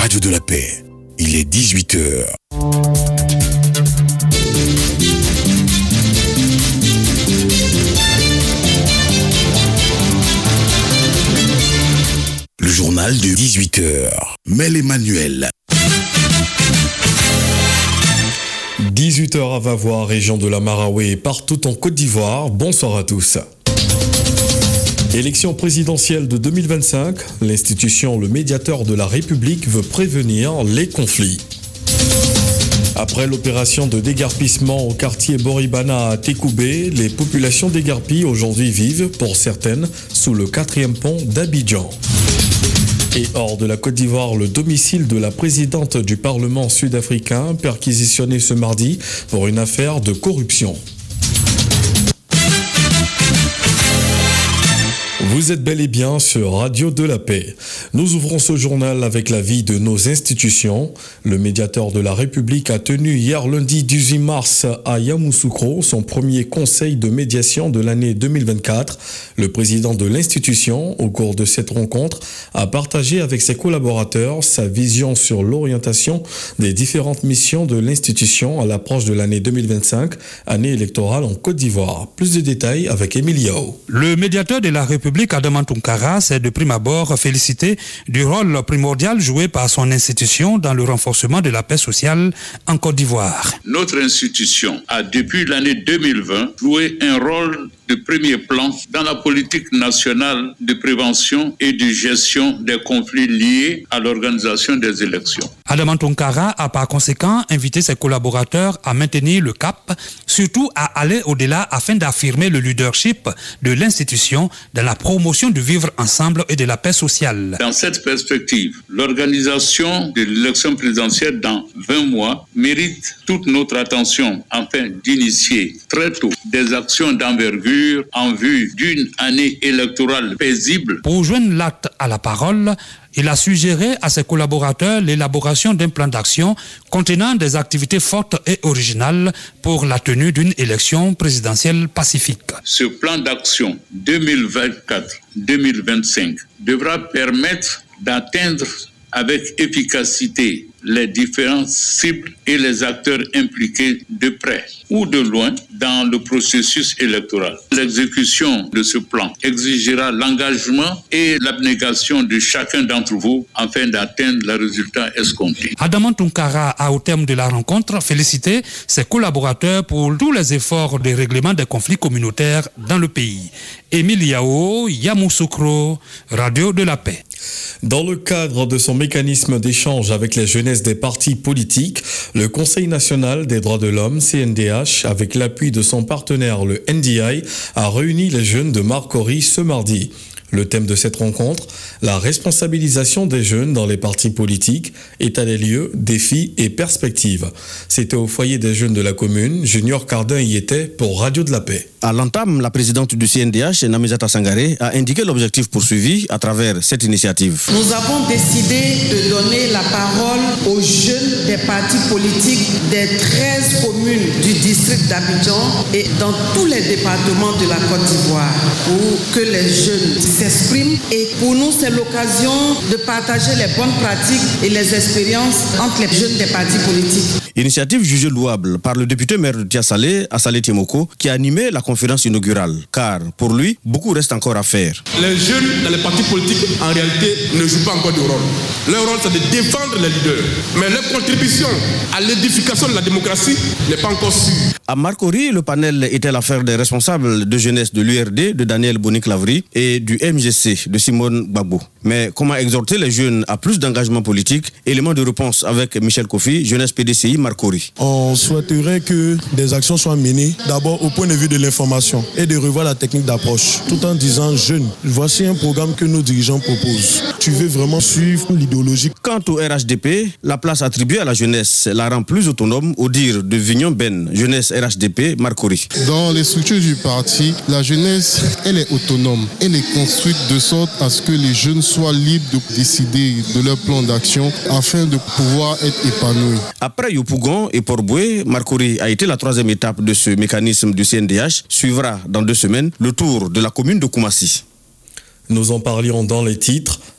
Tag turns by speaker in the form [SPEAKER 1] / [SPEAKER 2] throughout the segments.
[SPEAKER 1] Radio de la Paix. Il est 18h. Le journal de 18h. Mel Emmanuel.
[SPEAKER 2] 18h à Vavois, région de la Maraoué et partout en Côte d'Ivoire. Bonsoir à tous. Élection présidentielle de 2025, l'institution Le Médiateur de la République veut prévenir les conflits. Après l'opération de déguerpissement au quartier Boribana à Tékoubé, les populations déguerpies aujourd'hui vivent, pour certaines, sous le 4e pont d'Abidjan. Et hors de la Côte d'Ivoire, le domicile de la présidente du Parlement sud-africain perquisitionné ce mardi pour une affaire de corruption. Vous êtes bel et bien sur Radio de la Paix. Nous ouvrons ce journal avec l'avis de nos institutions. Le médiateur de la République a tenu hier lundi 18 mars à Yamoussoukro son premier conseil de médiation de l'année 2024. Le président de l'institution, au cours de cette rencontre, a partagé avec ses collaborateurs sa vision sur l'orientation des différentes missions de l'institution à l'approche de l'année 2025, année électorale en Côte d'Ivoire. Plus de détails avec Emilio.
[SPEAKER 3] Le médiateur de la République Adaman Tounkara s'est de prime abord félicité du rôle primordial joué par son institution dans le renforcement de la paix sociale en Côte d'Ivoire.
[SPEAKER 4] Notre institution a depuis l'année 2020 joué un rôle de premier plan dans la politique nationale de prévention et de gestion des conflits liés à l'organisation des élections.
[SPEAKER 3] Adaman Tounkara a par conséquent invité ses collaborateurs à maintenir le cap, surtout à aller au-delà afin d'affirmer le leadership de l'institution dans la promotion du vivre ensemble et de la paix sociale.
[SPEAKER 4] Dans cette perspective, l'organisation de l'élection présidentielle dans 20 mois mérite toute notre attention afin d'initier très tôt des actions d'envergure en vue d'une année électorale paisible.
[SPEAKER 3] Pour joindre l'acte à la parole, il a suggéré à ses collaborateurs l'élaboration d'un plan d'action contenant des activités fortes et originales pour la tenue d'une élection présidentielle pacifique.
[SPEAKER 4] Ce plan d'action 2024-2025 devra permettre d'atteindre avec efficacité les différentes cibles et les acteurs impliqués de près ou de loin dans le processus électoral. L'exécution de ce plan exigera l'engagement et l'abnégation de chacun d'entre vous afin d'atteindre le résultat escompté.
[SPEAKER 3] Adaman Tounkara a, au terme de la rencontre, félicité ses collaborateurs pour tous les efforts de règlement des conflits communautaires dans le pays. Émile Yao, Yamoussoukro, Radio de la Paix.
[SPEAKER 2] Dans le cadre de son mécanisme d'échange avec les jeunesses des partis politiques, le Conseil national des droits de l'homme, CNDH, avec l'appui de son partenaire, le NDI, a réuni les jeunes de Marcory ce mardi. Le thème de cette rencontre, la responsabilisation des jeunes dans les partis politiques, état des lieux, défis et perspectives. C'était au foyer des jeunes de la commune. Junior Cardin y était pour Radio de la Paix.
[SPEAKER 5] À l'entame, la présidente du CNDH, Namizata Sangaré, a indiqué l'objectif poursuivi à travers cette initiative.
[SPEAKER 6] Nous avons décidé de donner la parole aux jeunes des partis politiques des 13 communes du district d'Abidjan et dans tous les départements de la Côte d'Ivoire pour que les jeunes s'expriment. Et pour nous, c'est l'occasion de partager les bonnes pratiques et les expériences entre les jeunes des partis politiques.
[SPEAKER 5] Initiative jugée louable par le député maire de Tiasalé, Assalé Tiemoko, qui a animé la conférence inaugurale. Car, pour lui, beaucoup reste encore à faire.
[SPEAKER 7] Les jeunes dans les partis politiques, en réalité, ne jouent pas encore de rôle. Leur rôle, c'est de défendre les leaders. Mais leur contribution à l'édification de la démocratie n'est pas encore sûre.
[SPEAKER 5] À Marcory, le panel était l'affaire des responsables de jeunesse de l'URD, de Daniel Boni-Clavry, et du MGC, de Simone Gbagbo. Mais comment exhorter les jeunes à plus d'engagement politique? Élément de réponse avec Michel Kofi, jeunesse PDCI, Marcory.
[SPEAKER 8] On souhaiterait que des actions soient menées, d'abord au point de vue de l'information et de revoir la technique d'approche, tout en disant jeunes, voici un programme que nos dirigeants proposent. Tu veux vraiment suivre l'idéologie?
[SPEAKER 5] Quant au RHDP, la place attribuée à la jeunesse la rend plus autonome, au dire de Vignon Ben, jeunesse RHDP, Marcory.
[SPEAKER 9] Dans les structures du parti, la jeunesse, elle est autonome. Elle est construite de sorte à ce que les jeunes soient libres de décider de leur plan d'action afin de pouvoir être épanouis.
[SPEAKER 5] Après Yopougon et Port-Boué, Marcory a été la troisième étape de ce mécanisme du CNDH. Suivra dans 2 semaines le tour de la commune de Koumassi.
[SPEAKER 2] Nous en parlions dans les titres.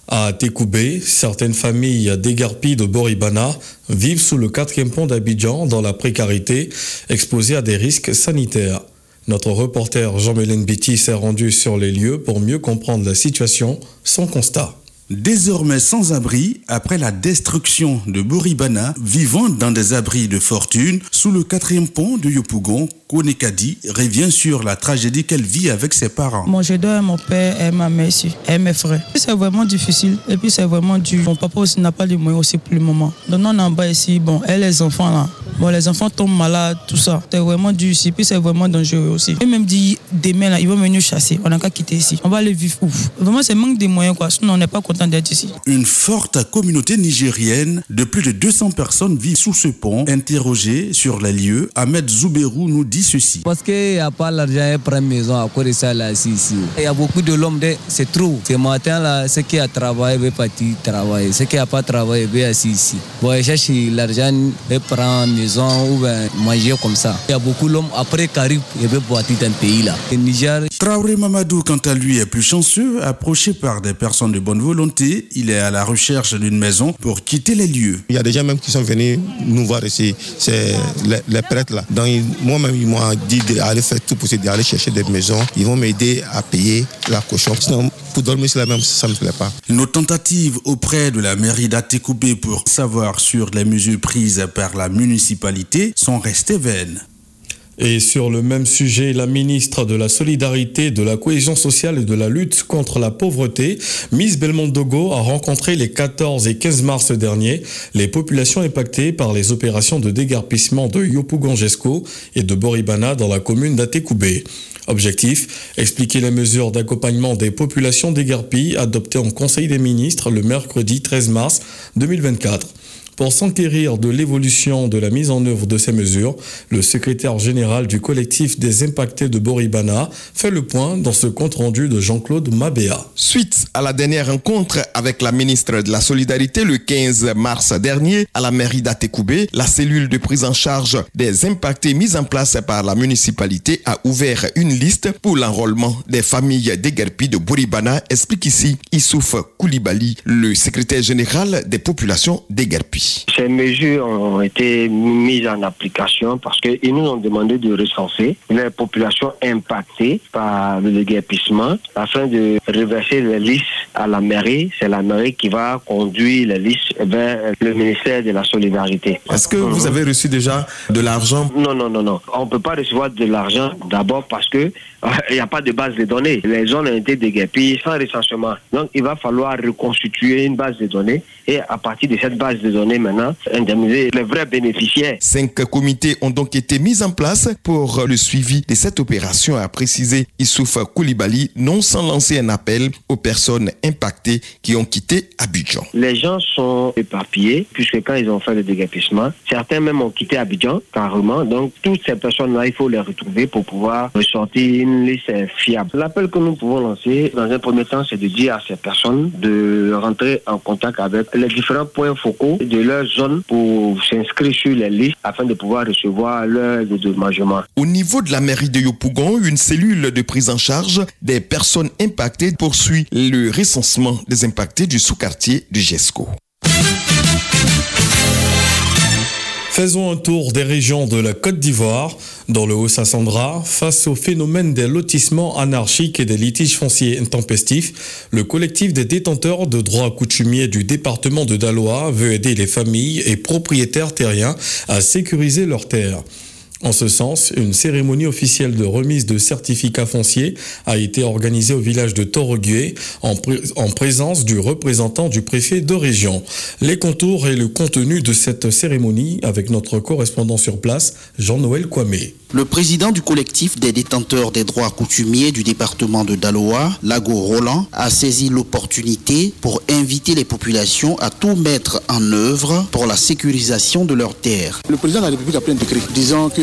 [SPEAKER 2] À Tekoubé, certaines familles déguerpies de Boribana vivent sous le 4e pont d'Abidjan dans la précarité, exposées à des risques sanitaires. Notre reporter Jean-Mélène Betty s'est rendu sur les lieux pour mieux comprendre la situation, son constat.
[SPEAKER 1] Désormais sans abri, après la destruction de Boribana, vivant dans des abris de fortune, sous le 4e pont de Yopougon, Konekadi revient sur la tragédie qu'elle vit avec ses parents.
[SPEAKER 10] Moi, je dois mon père et ma mère ici, et mes frères. C'est vraiment difficile, et puis c'est vraiment dur. Mon papa aussi n'a pas les moyens aussi pour le moment. Donc on est en bas ici, et les enfants là, les enfants tombent malades, tout ça. C'est vraiment dur ici, puis c'est vraiment dangereux aussi. Et même dit demain là, ils vont venir chasser, on n'a qu'à quitter ici. On va aller vivre où? Vraiment c'est manque de moyens quoi, sinon on n'est pas content d'être ici.
[SPEAKER 1] Une forte communauté nigérienne de plus de 200 personnes vivent sous ce pont. Interrogé sur les lieux, Ahmed Zouberou nous dit ceci.
[SPEAKER 11] Parce qu'il n'y a pas l'argent pour prendre maison à cause de ça là, ici. Il y a beaucoup de l'homme, c'est trop. Ce matin là, ceux qui a travaillé veulent partir travailler. Ceux qui n'ont pas travaillé veulent assis ici. Bon, ils cherchent l'argent, ils prennent maison ou manger comme ça. Il y a beaucoup d'hommes après Carib, ils veulent partir dans le pays là. Le Niger.
[SPEAKER 1] Traoré Mamadou, quant à lui, est plus chanceux. Approché par des personnes de bonne volonté, il est à la recherche d'une maison pour quitter les lieux.
[SPEAKER 12] Il y a des gens même qui sont venus nous voir ici, c'est les prêtres là. Donc moi-même, ils m'ont dit d'aller faire tout possible, d'aller chercher des maisons. Ils vont m'aider à payer la caution. Sinon, pour dormir sur la même, ça ne me plaît pas.
[SPEAKER 1] Nos tentatives auprès de la mairie d'Atekoubé pour savoir sur les mesures prises par la municipalité sont restées vaines.
[SPEAKER 2] Et sur le même sujet, la ministre de la Solidarité, de la Cohésion sociale et de la lutte contre la pauvreté, Miss Belmondogo, a rencontré les 14 et 15 mars dernier les populations impactées par les opérations de déguerpissement de Yopougon-Jesco et de Boribana dans la commune d'Atekoubé. Objectif, expliquer les mesures d'accompagnement des populations déguerpies adoptées en Conseil des ministres le mercredi 13 mars 2024. Pour s'enquérir de l'évolution de la mise en œuvre de ces mesures, le secrétaire général du collectif des impactés de Boribana fait le point dans ce compte-rendu de Jean-Claude Mabéa.
[SPEAKER 13] Suite à la dernière rencontre avec la ministre de la Solidarité le 15 mars dernier à la mairie d'Atekoubé, la cellule de prise en charge des impactés mise en place par la municipalité a ouvert une liste pour l'enrôlement des familles déguerpies de Boribana, explique ici Issouf Koulibaly, le secrétaire général des populations déguerpies.
[SPEAKER 14] Ces mesures ont été mises en application parce qu'ils nous ont demandé de recenser les populations impactées par le déguerpissement afin de reverser les listes à la mairie. C'est la mairie qui va conduire les listes vers le ministère de la Solidarité.
[SPEAKER 13] Est-ce que vous avez reçu déjà de l'argent?
[SPEAKER 14] Non. On ne peut pas recevoir de l'argent d'abord parce que il n'y a pas de base de données. Les zones ont été déguerpies sans recensement. Donc il va falloir reconstituer une base de données et à partir de cette base de données maintenant, indemniser les vrais bénéficiaires.
[SPEAKER 13] 5 comités ont donc été mis en place pour le suivi de cette opération, a précisé Issouf Koulibaly, non sans lancer un appel aux personnes impactées qui ont quitté Abidjan.
[SPEAKER 14] Les gens sont éparpillés puisque quand ils ont fait le déguerpissement, certains même ont quitté Abidjan carrément. Donc toutes ces personnes-là, il faut les retrouver pour pouvoir ressortir une liste fiable. L'appel que nous pouvons lancer dans un premier temps, c'est de dire à ces personnes de rentrer en contact avec les différents points focaux de leur zone pour s'inscrire sur les listes afin de pouvoir recevoir leur dédommagement.
[SPEAKER 13] Au niveau de la mairie de Yopougon, une cellule de prise en charge des personnes impactées poursuit le recensement des impactés du sous-quartier du Jesco.
[SPEAKER 2] Faisons un tour des régions de la Côte d'Ivoire. Dans le Haut-Sassandra, face au phénomène des lotissements anarchiques et des litiges fonciers intempestifs, le collectif des détenteurs de droits coutumiers du département de Daloa veut aider les familles et propriétaires terriens à sécuriser leurs terres. En ce sens, une cérémonie officielle de remise de certificats fonciers a été organisée au village de Torogué en présence du représentant du préfet de région. Les contours et le contenu de cette cérémonie avec notre correspondant sur place, Jean-Noël Kwame.
[SPEAKER 15] Le président du collectif des détenteurs des droits coutumiers du département de Daloa, Lago Roland, a saisi l'opportunité pour inviter les populations à tout mettre en œuvre pour la sécurisation de leurs terres.
[SPEAKER 16] Le président de la République a pris un décret disant que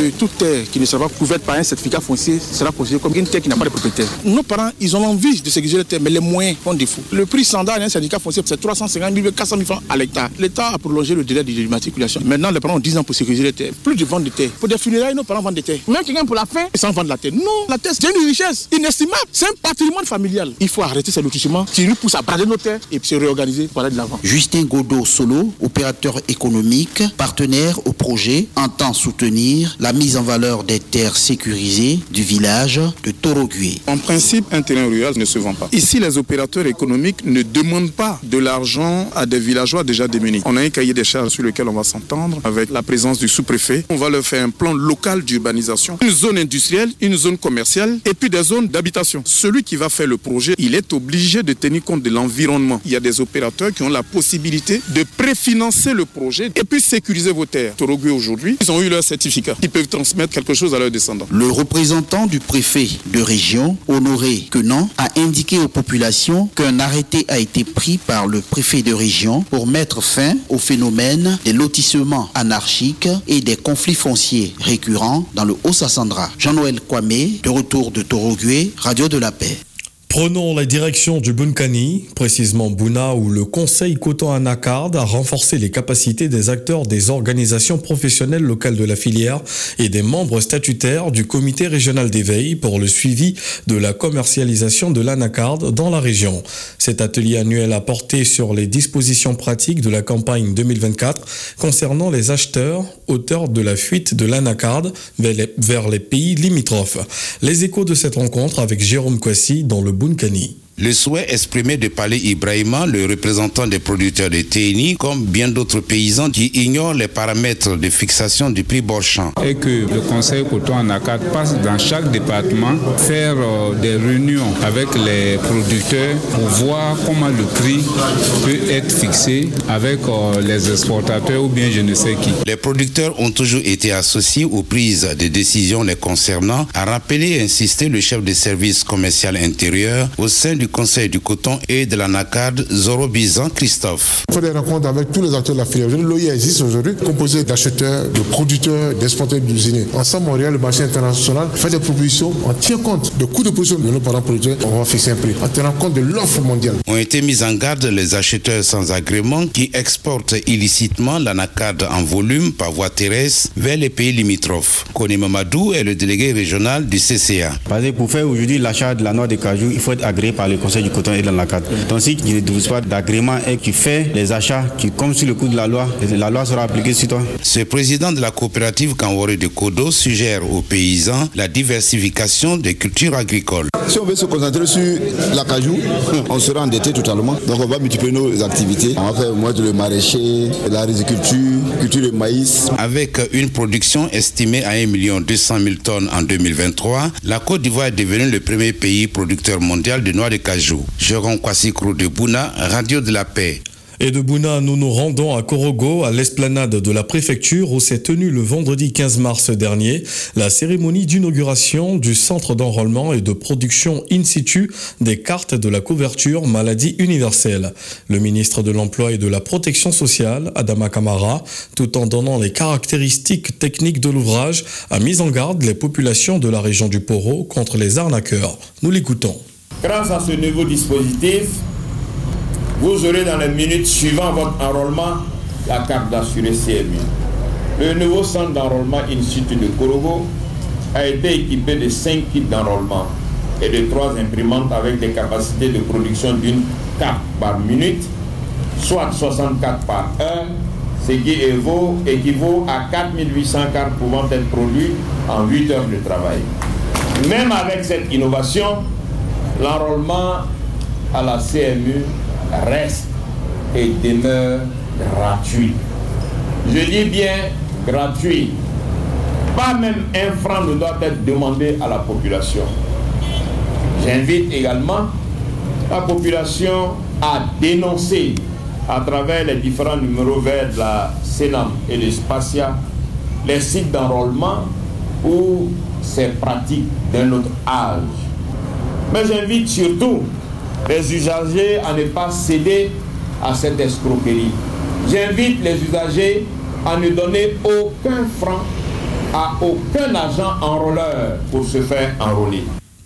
[SPEAKER 16] que toute terre qui ne sera pas couverte par un certificat foncier sera considérée comme une terre qui n'a pas de propriétaire. Nos parents, ils ont envie de sécuriser les terres, mais les moyens font défaut. Le prix standard d'un certificat foncier, c'est 350 000, 400 000 francs à l'hectare. L'État a prolongé le délai d'immatriculation. Maintenant, les parents ont 10 ans pour sécuriser les terres. Plus de vente de terres. Pour des funérailles, nos parents vendent des terres. Même quelqu'un pour la faim, ils s'en vendent la terre. Non, la terre, c'est une richesse inestimable. C'est un patrimoine familial. Il faut arrêter ces lotissements qui nous poussent à brader nos terres et se réorganiser pour aller de l'avant.
[SPEAKER 15] Justin Godot Solo, opérateur économique, partenaire au projet, entend soutenir la mise en valeur des terres sécurisées du village de Torogué.
[SPEAKER 17] En principe, un terrain rural ne se vend pas. Ici, les opérateurs économiques ne demandent pas de l'argent à des villageois déjà démunis. On a un cahier des charges sur lequel on va s'entendre avec la présence du sous-préfet. On va leur faire un plan local d'urbanisation, une zone industrielle, une zone commerciale et puis des zones d'habitation. Celui qui va faire le projet, il est obligé de tenir compte de l'environnement. Il y a des opérateurs qui ont la possibilité de préfinancer le projet et puis sécuriser vos terres. Torogué aujourd'hui, ils ont eu leur certificat. Ils peuvent transmettre quelque chose à leurs descendants.
[SPEAKER 15] Le représentant du préfet de région, Honoré Quenan, a indiqué aux populations qu'un arrêté a été pris par le préfet de région pour mettre fin au phénomène des lotissements anarchiques et des conflits fonciers récurrents dans le Haut-Sassandra. Jean-Noël Kwame, de retour de Torogué, Radio de la Paix.
[SPEAKER 2] Prenons la direction du Bunkani, précisément Bouna, où le Conseil Coton Anacarde a renforcé les capacités des acteurs des organisations professionnelles locales de la filière et des membres statutaires du comité régional d'éveil pour le suivi de la commercialisation de l'anacarde dans la région. Cet atelier annuel a porté sur les dispositions pratiques de la campagne 2024 concernant les acheteurs, auteurs de la fuite de l'anacarde vers les pays limitrophes. Les échos de cette rencontre avec Jérôme Kwasi dans le Bunkani.
[SPEAKER 18] Le souhait exprimé de Palé Ibrahima, le représentant des producteurs de TNI, comme bien d'autres paysans qui ignorent les paramètres de fixation du prix Borchamp.
[SPEAKER 19] Et que le Conseil Coton Anacarde passe dans chaque département faire des réunions avec les producteurs pour voir comment le prix peut être fixé avec les exportateurs ou bien je ne sais qui.
[SPEAKER 18] Les producteurs ont toujours été associés aux prises de décisions les concernant, a rappelé et insisté le chef de service commercial intérieur au sein du Conseil du coton et de l'anacarde, Zoro Bizan Christophe.
[SPEAKER 20] Il faut des rencontres avec tous les acteurs de la filière. L'OIA existe aujourd'hui, composé d'acheteurs, de producteurs, d'exportateurs, d'usiniers. Ensemble, on regarde le marché international, fait des propositions, on tient compte des coûts de production de nos parents producteurs, on va fixer un prix. On tient compte de l'offre mondiale.
[SPEAKER 18] Ont été mis en garde les acheteurs sans agrément qui exportent illicitement l'anacarde en volume par voie terrestre vers les pays limitrophes. Kone Mamadou est le délégué régional du CCA.
[SPEAKER 21] Parce que pour faire aujourd'hui l'achat de la noix de cajou, il faut être agréé par le Conseil du coton et de l'anacarde. Donc si tu ne disposes pas d'agrément et que tu fais les achats qui, comme sur le coup de la loi sera appliquée sur toi.
[SPEAKER 18] Ce président de la coopérative Kanwore de Kodo suggère aux paysans la diversification des cultures agricoles.
[SPEAKER 22] Si on veut se concentrer sur la cajou, on sera endetté totalement. Donc on va multiplier nos activités. On va faire moins de le maraîcher, la riziculture, culture de maïs.
[SPEAKER 18] Avec une production estimée à 1 200 000 tonnes en 2023, la Côte d'Ivoire est devenue le premier pays producteur mondial de noix de cajou. Jérôme Kwasi de Bouna, Radio de la Paix.
[SPEAKER 2] Et de Bouna, nous nous rendons à Korogo, à l'esplanade de la préfecture, où s'est tenue le vendredi 15 mars dernier la cérémonie d'inauguration du centre d'enrôlement et de production in situ des cartes de la couverture maladie universelle. Le ministre de l'Emploi et de la Protection sociale, Adama Kamara, tout en donnant les caractéristiques techniques de l'ouvrage, a mis en garde les populations de la région du Poro contre les arnaqueurs. Nous l'écoutons.
[SPEAKER 23] Grâce à ce nouveau dispositif, vous aurez dans les minutes suivant votre enrôlement la carte d'assuré CMU. Le nouveau centre d'enrôlement in situ de Korogo a été équipé de 5 kits d'enrôlement et de 3 imprimantes avec des capacités de production d'une carte par minute, soit 64 par heure, ce qui équivaut à 4800 cartes pouvant être produites en 8 heures de travail. Même avec cette innovation, l'enrôlement à la CMU reste et demeure gratuit. Je dis bien gratuit. Pas même un franc ne doit être demandé à la population. J'invite également la population à dénoncer à travers les différents numéros verts de la Sénam et de Spacia les sites d'enrôlement où c'est pratique d'un autre âge. Mais j'invite surtout les usagers à ne pas céder à cette escroquerie. J'invite les usagers à ne donner aucun franc à aucun agent enrôleur pour se faire enrôler.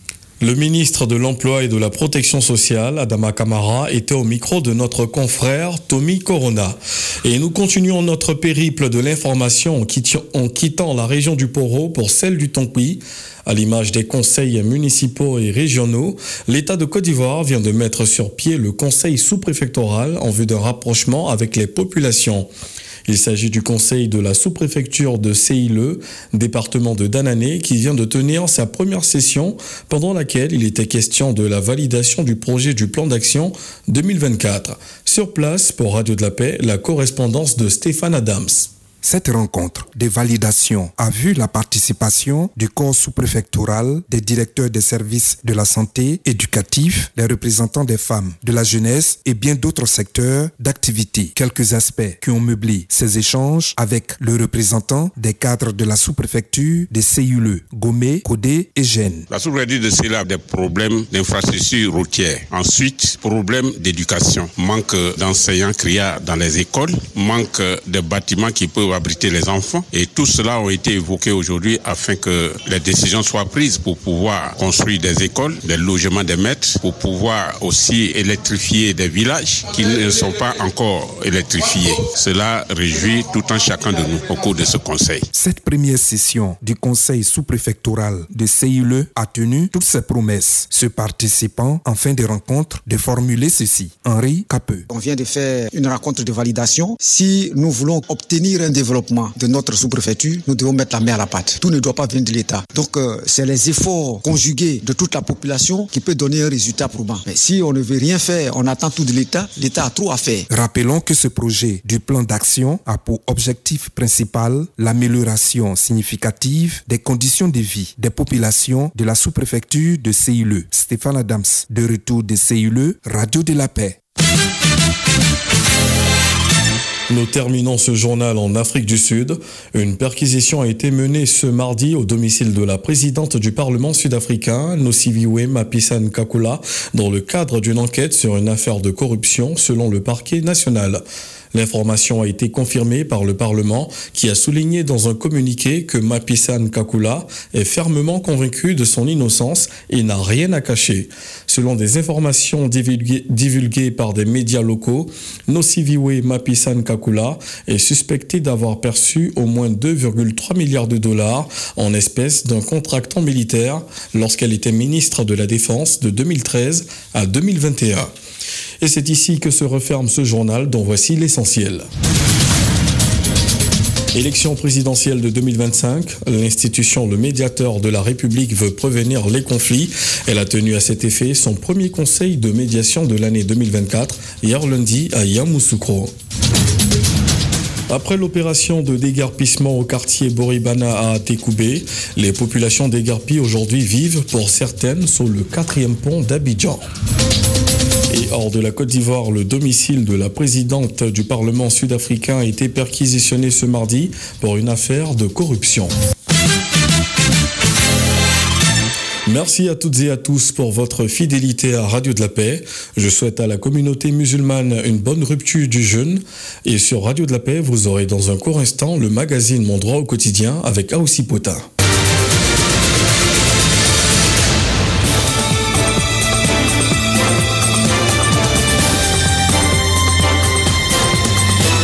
[SPEAKER 2] Le ministre de l'Emploi et de la Protection sociale, Adama Kamara, était au micro de notre confrère Tommy Corona. Et nous continuons notre périple de l'information en quittant la région du Poro pour celle du Tonkwi. À l'image des conseils municipaux et régionaux, l'État de Côte d'Ivoire vient de mettre sur pied le conseil sous-préfectoral en vue d'un rapprochement avec les populations. Il s'agit du conseil de la sous-préfecture de Seile, département de Danané, qui vient de tenir sa première session pendant laquelle il était question de la validation du projet du plan d'action 2024. Sur place, pour Radio de la Paix, la correspondance de Stéphane Adams.
[SPEAKER 3] Cette rencontre de validation a vu la participation du corps sous-préfectoral, des directeurs des services de la santé éducatifs, les représentants des femmes, de la jeunesse et bien d'autres secteurs d'activité. Quelques aspects qui ont meublé ces échanges avec le représentant des cadres de la sous-préfecture de Seile, Gomé, Kodé et Gênes.
[SPEAKER 4] La sous-préfecture de Seile a des problèmes d'infrastructure routière. Ensuite, problème d'éducation. Manque d'enseignants criards dans les écoles, manque de bâtiments qui peuvent abriter les enfants, et tout cela ont été évoqués aujourd'hui afin que les décisions soient prises pour pouvoir construire des écoles, des logements des maîtres, pour pouvoir aussi électrifier des villages qui ne sont pas encore électrifiés. Cela réjouit tout un chacun de nous au cours de ce conseil.
[SPEAKER 3] Cette première session du conseil sous-préfectoral de Seile a tenu toutes ses promesses. Ce participant, en fin de rencontre, de formuler ceci. Henri Capeux.
[SPEAKER 6] On vient de faire une rencontre de validation. Si nous voulons obtenir un développement de notre sous-préfecture, nous devons mettre la main à la pâte. Tout ne doit pas venir de l'État. Donc, c'est les efforts conjugués de toute la population qui peut donner un résultat probant. Mais si on ne veut rien faire, on attend tout de l'État, l'État a trop à faire.
[SPEAKER 3] Rappelons que ce projet du plan d'action a pour objectif principal l'amélioration significative des conditions de vie des populations de la sous-préfecture de Seile. Stéphane Adams, de retour de Seile, Radio de la Paix.
[SPEAKER 2] Nous terminons ce journal en Afrique du Sud. Une perquisition a été menée ce mardi au domicile de la présidente du Parlement sud-africain, Nosiviwe Mapisa-Nqakula, dans le cadre d'une enquête sur une affaire de corruption selon le parquet national. L'information a été confirmée par le Parlement qui a souligné dans un communiqué que Mapisa-Nqakula est fermement convaincu de son innocence et n'a rien à cacher. Selon des informations divulguées par des médias locaux, Nosiviwe Mapisa-Nqakula est suspecté d'avoir perçu au moins 2,3 milliards de dollars en espèces d'un contractant militaire lorsqu'elle était ministre de la Défense de 2013 à 2021. Et c'est ici que se referme ce journal dont voici l'essentiel. Élection présidentielle de 2025, l'institution Le Médiateur de la République veut prévenir les conflits. Elle a tenu à cet effet son premier conseil de médiation de l'année 2024, hier lundi à Yamoussoukro. Après l'opération de déguerpissement au quartier Boribana à Tekoubé, les populations déguerpies aujourd'hui vivent pour certaines sous le 4e pont d'Abidjan. Et hors de la Côte d'Ivoire, le domicile de la présidente du Parlement sud-africain a été perquisitionné ce mardi pour une affaire de corruption. Merci à toutes et à tous pour votre fidélité à Radio de la Paix. Je souhaite à la communauté musulmane une bonne rupture du jeûne. Et sur Radio de la Paix, vous aurez dans un court instant le magazine Mon droit au quotidien avec Aoussi Potin.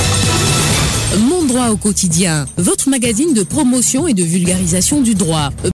[SPEAKER 24] Mon droit au quotidien, votre magazine de promotion et de vulgarisation du droit.